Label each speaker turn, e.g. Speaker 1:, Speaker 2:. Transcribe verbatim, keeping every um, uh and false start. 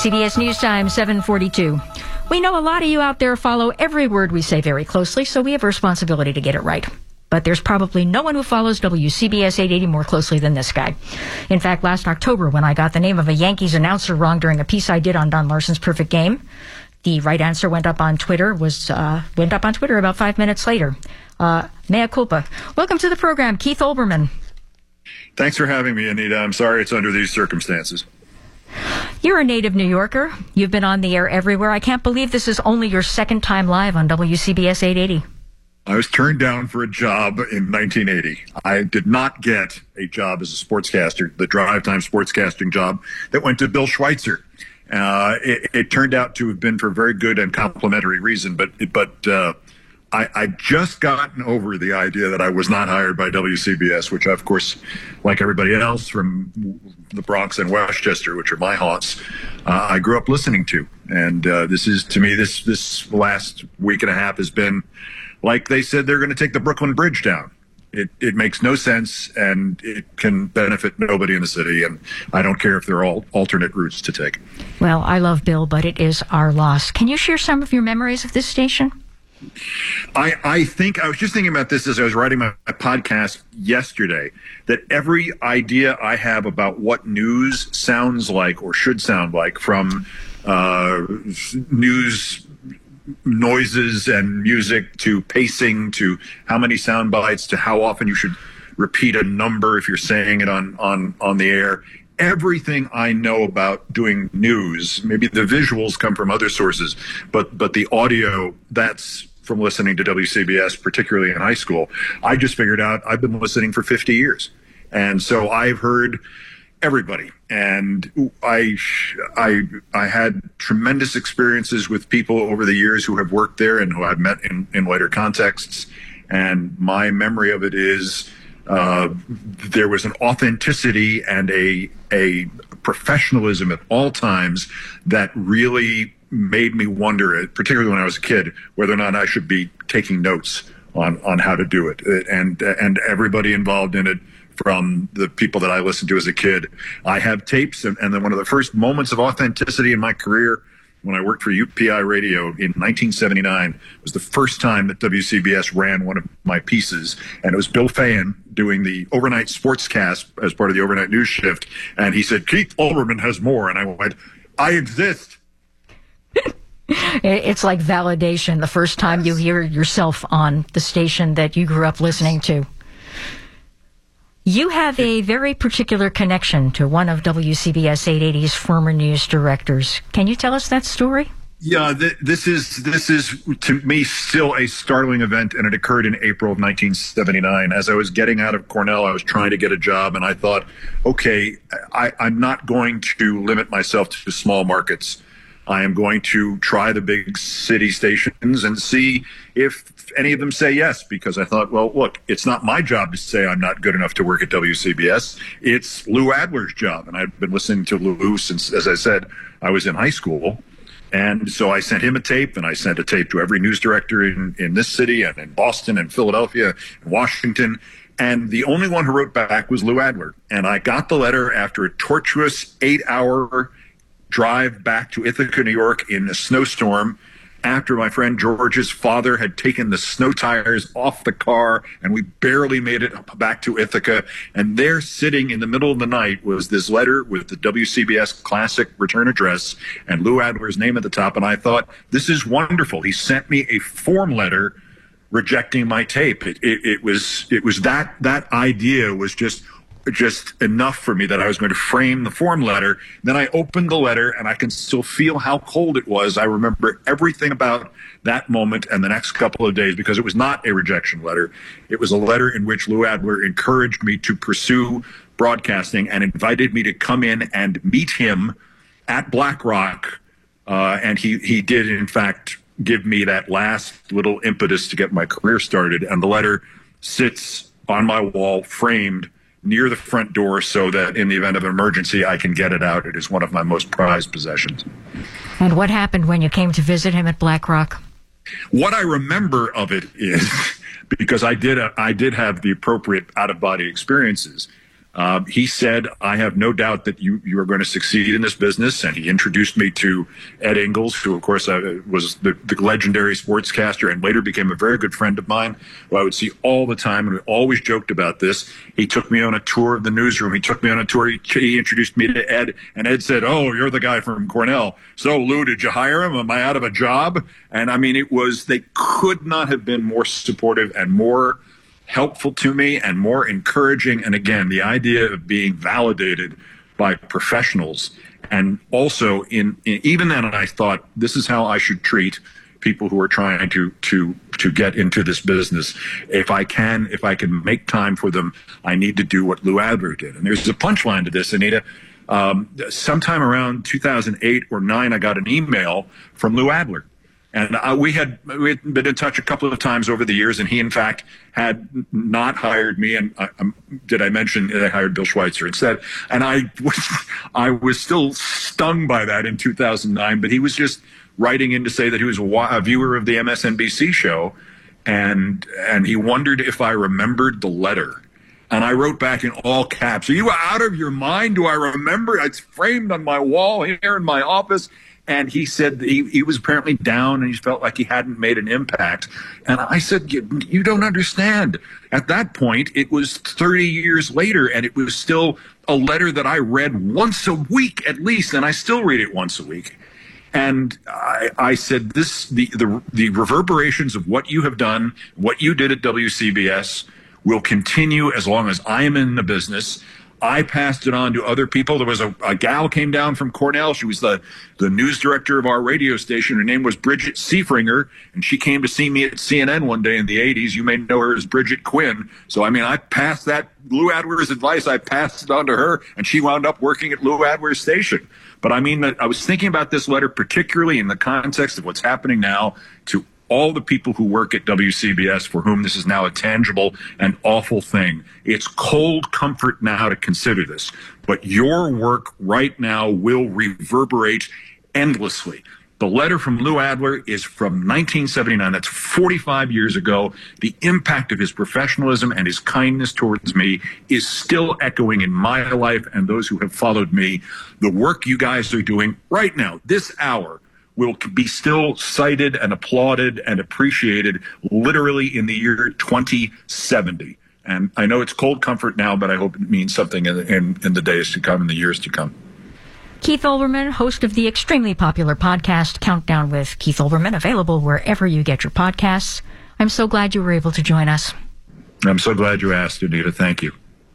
Speaker 1: C B S News Time, seven forty-two. We know a lot of you out there follow every word we say very closely, so we have a responsibility to get it right. But there's probably no one who follows W C B S eight eighty more closely than this guy. In fact, last October, when I got the name of a Yankees announcer wrong during a piece I did on Don Larson's Perfect Game, the right answer went up on Twitter, was uh, went up on Twitter about five minutes later. Uh, mea culpa. Welcome to the program, Keith Olbermann.
Speaker 2: Thanks for having me, Anita. I'm sorry it's under these circumstances.
Speaker 1: You're a native New Yorker. You've been on the air everywhere. I can't believe this is only your second time live on W C B S eight eighty.
Speaker 2: I was turned down for a job in nineteen eighty. I did not get a job as a sportscaster, the drive time sportscasting job that went to Bill Schweitzer. Uh, it, it turned out to have been for a very good and complimentary reason, but but uh, I, I just gotten over the idea that I was not hired by W C B S, which I, of course, like everybody else from the Bronx and Westchester, which are my haunts, uh, I grew up listening to. And uh, this is, to me, this this last week and a half has been like they said they're going to take the Brooklyn Bridge down. It it makes no sense, and it can benefit nobody in the city, and I don't care if they're all alternate routes to take.
Speaker 1: Well, I love Bill, but it is our loss. Can you share some of your memories of this station?
Speaker 2: I, I think I was just thinking about this as I was writing my, my podcast yesterday, that every idea I have about what news sounds like or should sound like, from uh, news noises and music to pacing to how many sound bites to how often you should repeat a number if you're saying it on, on, on the air. Everything I know about doing news, maybe the visuals come from other sources, but but the audio, that's from listening to W C B S, particularly in high school. I just figured out I've been listening for fifty years. And so I've heard everybody. And I, I, I had tremendous experiences with people over the years who have worked there and who I've met in, in later contexts. And my memory of it is uh, there was an authenticity and a, a professionalism at all times that really made me wonder, particularly when I was a kid, whether or not I should be taking notes on, on how to do it. And, and everybody involved in it, from the people that I listened to as a kid. I have tapes, and, and then one of the first moments of authenticity in my career when I worked for U P I Radio in nineteen seventy-nine was the first time that W C B S ran one of my pieces, and it was Bill Feyen doing the overnight sportscast as part of the overnight news shift, and he said, "Keith Olbermann has more," and I went, "I exist."
Speaker 1: It's like validation the first time yes. you hear yourself on the station that you grew up listening to. You have a very particular connection to one of W C B S eight eighty's former news directors. Can you tell us that story?
Speaker 2: Yeah, th- this is this is to me still a startling event, and it occurred in April of nineteen seventy-nine. As I was getting out of Cornell, I was trying to get a job, and I thought, okay, I, I'm not going to limit myself to small markets. I am going to try the big city stations and see if any of them say yes, because I thought, well, look, it's not my job to say I'm not good enough to work at W C B S. It's Lou Adler's job. And I've been listening to Lou since, as I said, I was in high school. And so I sent him a tape, and I sent a tape to every news director in, in this city and in Boston and Philadelphia and Washington. And the only one who wrote back was Lou Adler. And I got the letter after a tortuous eight-hour drive back to Ithaca, New York in a snowstorm, after my friend George's father had taken the snow tires off the car, and we barely made it back to Ithaca. And there, sitting in the middle of the night, was this letter with the W C B S classic return address and Lou Adler's name at the top. And I thought, this is wonderful. He sent me a form letter rejecting my tape. It, it, it was it was that that idea was just just enough for me that I was going to frame the form letter. Then I opened the letter, and I can still feel how cold it was. I remember everything about that moment and the next couple of days, because it was not a rejection letter. It was a letter in which Lou Adler encouraged me to pursue broadcasting and invited me to come in and meet him at Black Rock. Uh, and he, he did, in fact, give me that last little impetus to get my career started. And the letter sits on my wall, framed near the front door, so that in the event of an emergency, I can get it out. It is one of my most prized possessions.
Speaker 1: And what happened when you came to visit him at Black Rock?
Speaker 2: What I remember of it is, because I did, I did have the appropriate out-of-body experiences, Uh, he said, I have no doubt that you, you are going to succeed in this business. And he introduced me to Ed Ingles, who, of course, uh, was the, the legendary sportscaster and later became a very good friend of mine, who I would see all the time. And we always joked about this. He took me on a tour of the newsroom. He took me on a tour. He, he introduced me to Ed. And Ed said, oh, you're the guy from Cornell. So, Lou, did you hire him? Am I out of a job? And I mean, it was, they could not have been more supportive and more helpful to me and more encouraging. And again, the idea of being validated by professionals. And also in, in even then I thought this is how I should treat people who are trying to to to get into this business. If I can, if I can make time for them, I need to do what Lou Adler did. And there's a punchline to this, Anita. Um, sometime around two thousand eight or nine, I got an email from Lou Adler. And uh, we had we had been in touch a couple of times over the years, and he, in fact, had not hired me. And I, um, did I mention that I hired Bill Schweitzer instead? And I was I was still stung by that in two thousand nine. But he was just writing in to say that he was a, a viewer of the M S N B C show, and and he wondered if I remembered the letter. And I wrote back in all caps, "Are you out of your mind? Do I remember? It's framed on my wall here in my office." And he said he, he was apparently down and he felt like he hadn't made an impact. And I said, you, you don't understand. At that point, it was thirty years later, and it was still a letter that I read once a week at least, and I still read it once a week. And I, I said, this the, the the reverberations of what you have done, what you did at W C B S, will continue as long as I am in the business. I passed it on to other people. There was a, a gal came down from Cornell. She was the, the news director of our radio station. Her name was Bridget Seifringer, and she came to see me at C N N one day in the eighties. You may know her as Bridget Quinn. So, I mean, I passed that Lou Adler's advice. I passed it on to her, and she wound up working at Lou Adler's station. But I mean, I was thinking about this letter particularly in the context of what's happening now to all the people who work at W C B S for whom this is now a tangible and awful thing. It's cold comfort now to consider this, but your work right now will reverberate endlessly. The letter from Lou Adler is from nineteen seventy-nine. That's forty-five years ago. The impact of his professionalism and his kindness towards me is still echoing in my life and those who have followed me. The work you guys are doing right now, this hour, will be still cited and applauded and appreciated literally in the year twenty seventy. And I know it's cold comfort now, but I hope it means something in, in, in the days to come, in the years to come.
Speaker 1: Keith Olbermann, host of the extremely popular podcast Countdown with Keith Olbermann, available wherever you get your podcasts. I'm so glad you were able to join us.
Speaker 2: I'm so glad you asked, Anita. Thank you.